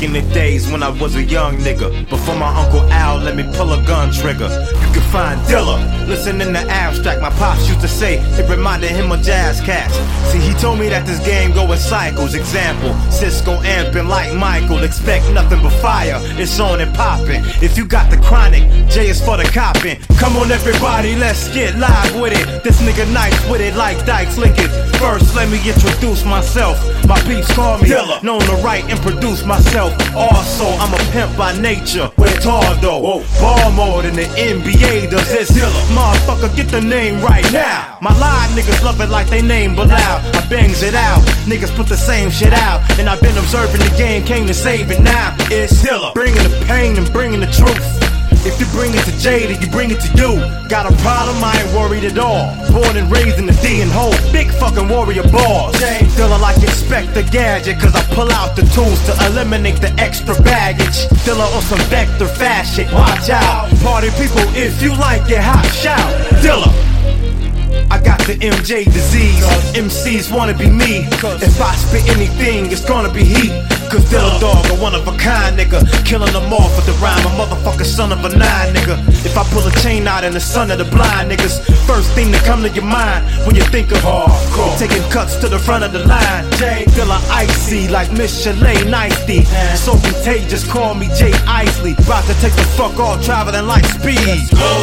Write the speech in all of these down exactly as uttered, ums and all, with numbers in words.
back in the days when I was a young nigga. Before my Uncle Al let me pull a gun trigger. You can find Dilla, listening to Abstract. My pops used to say it reminded him of jazz cats. See, he told me that this game go in cycles. Example, Cisco amping like Michael. Expect nothing but fire, it's on and popping. If you got the chronic, J is for the copping. Come on everybody, let's get live with it. This nigga nice with it like Dykes Lickett. First, let me introduce myself. My peeps call me Dilla, known to write and produce myself. Also, I'm a pimp by nature, with tall though. Ball more than the N B A does. It's Dilla. Motherfucker, get the name right now. My live niggas love it like they name Bilal. I bangs it out, niggas put the same shit out. And I've been observing the game, came to save it now. It's Dilla, bringing the pain and bringing the truth. If you bring it to Jay, then you bring it to you. Got a problem, I ain't worried at all. Born and raised in the D and Ho, big fucking warrior balls. Dilla like Inspector Gadget, cause I pull out the tools to eliminate the extra baggage. Dilla on some vector fashion, watch out. Party people, if you like it, hot shout. Dilla. I got the M J disease, M Cs wanna be me. If I spit anything, it's gonna be heat. Cause Dilla dog, a one of a kind nigga, killing them off with the rhyme, a motherfucker son of a nine nigga. If I pull a chain out in the son of the blind niggas, first thing to come to your mind when you think of hardcore, taking cuts to the front of the line. J Dilla icy like Miss Chalet Nicety, so contagious, call me Jay Isley. About to take the fuck off, traveling like speed.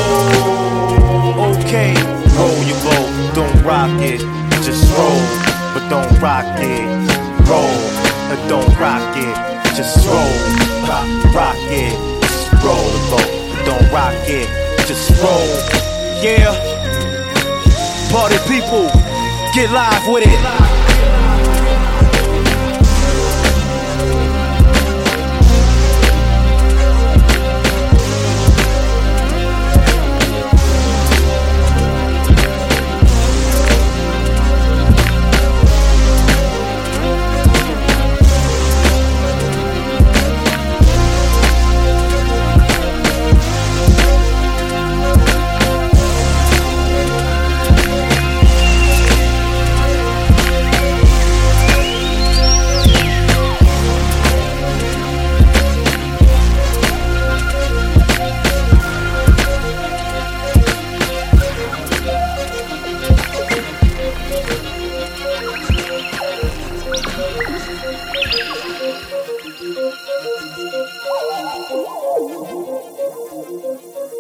Okay, roll your boat, don't rock it, just roll, but don't rock it. Roll, but don't rock it, just roll, rock, rock it, just roll the boat, but don't rock it, just roll. Yeah, party people, get live with it. Thank you.